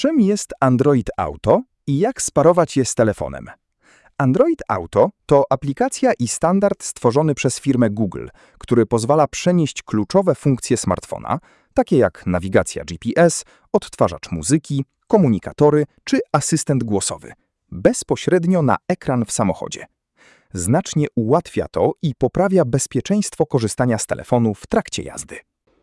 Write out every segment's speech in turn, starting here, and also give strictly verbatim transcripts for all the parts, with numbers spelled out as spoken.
Czym jest Android Auto i jak sparować je z telefonem? Android Auto to aplikacja i standard stworzony przez firmę Google, który pozwala przenieść kluczowe funkcje smartfona, takie jak nawigacja G P S, odtwarzacz muzyki, komunikatory czy asystent głosowy, bezpośrednio na ekran w samochodzie. Znacznie ułatwia to i poprawia bezpieczeństwo korzystania z telefonu w trakcie jazdy.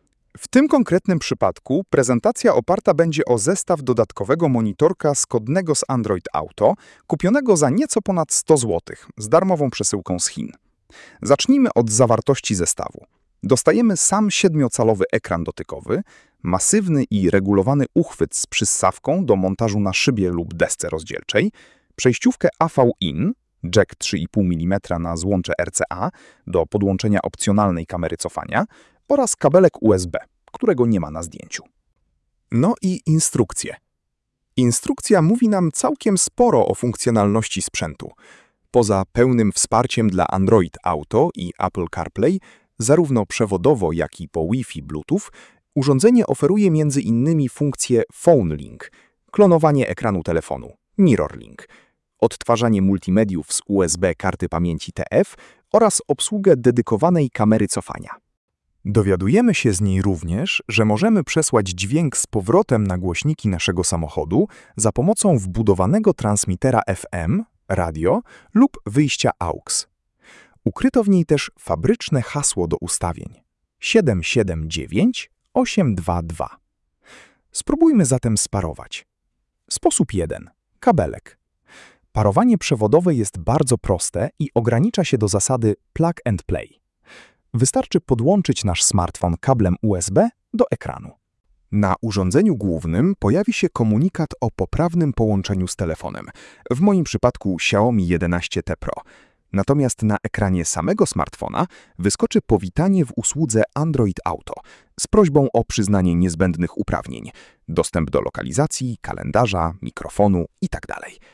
W tym konkretnym przypadku prezentacja oparta będzie o zestaw dodatkowego monitorka zgodnego z Android Auto, kupionego za nieco ponad sto złotych, z darmową przesyłką z Chin. Zacznijmy od zawartości zestawu. Dostajemy sam siedmiocalowy ekran dotykowy, masywny i regulowany uchwyt z przyssawką do montażu na szybie lub desce rozdzielczej, przejściówkę A V in, jack trzy i pół milimetra na złącze R C A do podłączenia opcjonalnej kamery cofania oraz kabelek U S B, którego nie ma na zdjęciu. No i instrukcje. Instrukcja mówi nam całkiem sporo o funkcjonalności sprzętu. Poza pełnym wsparciem dla Android Auto i Apple CarPlay, zarówno przewodowo, jak i po Wi-Fi Bluetooth, urządzenie oferuje między innymi funkcję Phone Link, klonowanie ekranu telefonu, Mirror Link, odtwarzanie multimediów z U S B karty pamięci T F oraz obsługę dedykowanej kamery cofania. Dowiadujemy się z niej również, że możemy przesłać dźwięk z powrotem na głośniki naszego samochodu za pomocą wbudowanego transmitera F M, radio lub wyjścia A U X. Ukryto w niej też fabryczne hasło do ustawień siedem siedem dziewięć osiem dwa dwa. Spróbujmy zatem sparować. Sposób jeden. Kabelek. Parowanie przewodowe jest bardzo proste i ogranicza się do zasady plug and play. Wystarczy podłączyć nasz smartfon kablem U S B do ekranu. Na urządzeniu głównym pojawi się komunikat o poprawnym połączeniu z telefonem, w moim przypadku Xiaomi jedenaście T Pro. Natomiast na ekranie samego smartfona wyskoczy powitanie w usłudze Android Auto z prośbą o przyznanie niezbędnych uprawnień, dostęp do lokalizacji, kalendarza, mikrofonu itd.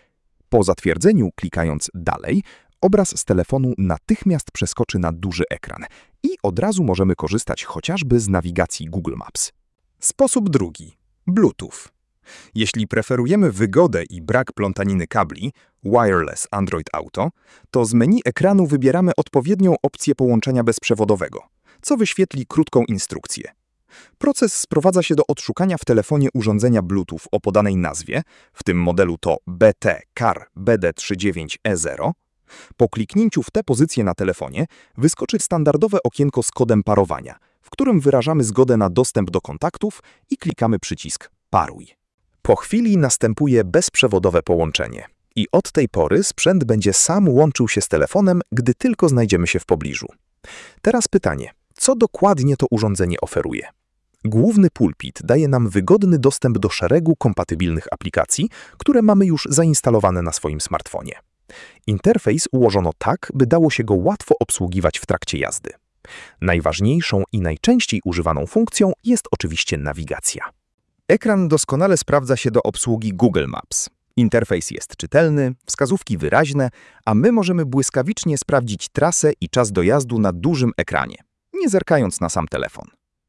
Po zatwierdzeniu, klikając Dalej, obraz z telefonu natychmiast przeskoczy na duży ekran i od razu możemy korzystać chociażby z nawigacji Google Maps. Sposób drugi. Bluetooth. Jeśli preferujemy wygodę i brak plątaniny kabli, Wireless Android Auto, to z menu ekranu wybieramy odpowiednią opcję połączenia bezprzewodowego, co wyświetli krótką instrukcję. Proces sprowadza się do odszukania w telefonie urządzenia Bluetooth o podanej nazwie, w tym modelu to B T Car B D trzydzieści dziewięć E zero. Po kliknięciu w tę pozycję na telefonie wyskoczy standardowe okienko z kodem parowania, w którym wyrażamy zgodę na dostęp do kontaktów i klikamy przycisk Paruj. Po chwili następuje bezprzewodowe połączenie i od tej pory sprzęt będzie sam łączył się z telefonem, gdy tylko znajdziemy się w pobliżu. Teraz pytanie, co dokładnie to urządzenie oferuje? Główny pulpit daje nam wygodny dostęp do szeregu kompatybilnych aplikacji, które mamy już zainstalowane na swoim smartfonie. Interfejs ułożono tak, by dało się go łatwo obsługiwać w trakcie jazdy. Najważniejszą i najczęściej używaną funkcją jest oczywiście nawigacja. Ekran doskonale sprawdza się do obsługi Google Maps. Interfejs jest czytelny, wskazówki wyraźne, a my możemy błyskawicznie sprawdzić trasę i czas dojazdu na dużym ekranie, nie zerkając na sam telefon.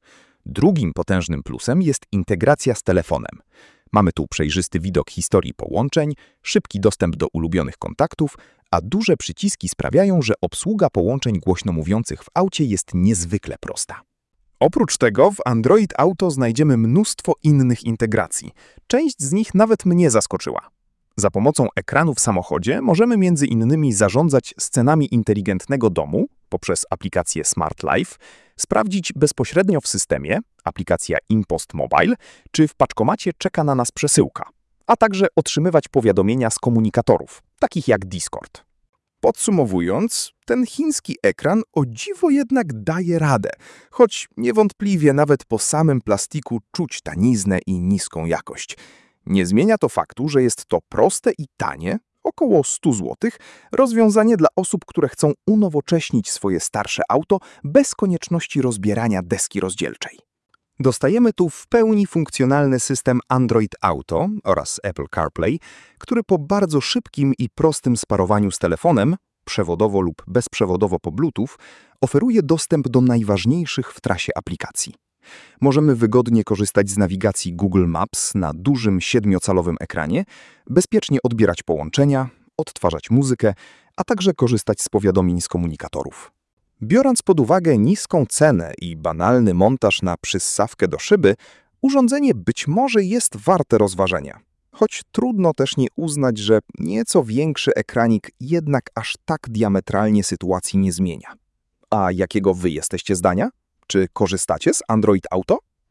Drugim potężnym plusem jest integracja z telefonem. Mamy tu przejrzysty widok historii połączeń, szybki dostęp do ulubionych kontaktów, a duże przyciski sprawiają, że obsługa połączeń głośno mówiących w aucie jest niezwykle prosta. Oprócz tego w Android Auto znajdziemy mnóstwo innych integracji. Część z nich nawet mnie zaskoczyła. Za pomocą ekranu w samochodzie możemy między innymi zarządzać scenami inteligentnego domu poprzez aplikację Smart Life, sprawdzić bezpośrednio w systemie, aplikacja InPost Mobile, czy w paczkomacie czeka na nas przesyłka, a także otrzymywać powiadomienia z komunikatorów, takich jak Discord. Podsumowując, ten chiński ekran o dziwo jednak daje radę, choć niewątpliwie nawet po samym plastiku czuć taniznę i niską jakość. Nie zmienia to faktu, że jest to proste i tanie, około sto złotych, rozwiązanie dla osób, które chcą unowocześnić swoje starsze auto bez konieczności rozbierania deski rozdzielczej. Dostajemy tu w pełni funkcjonalny system Android Auto oraz Apple CarPlay, który po bardzo szybkim i prostym sparowaniu z telefonem, przewodowo lub bezprzewodowo po Bluetooth, oferuje dostęp do najważniejszych w trasie aplikacji. Możemy wygodnie korzystać z nawigacji Google Maps na dużym siedmiocalowym ekranie, bezpiecznie odbierać połączenia, odtwarzać muzykę, a także korzystać z powiadomień z komunikatorów. Biorąc pod uwagę niską cenę i banalny montaż na przyssawkę do szyby, urządzenie być może jest warte rozważenia. Choć trudno też nie uznać, że nieco większy ekranik jednak aż tak diametralnie sytuacji nie zmienia. A jakiego wy jesteście zdania? Czy korzystacie z Android Auto?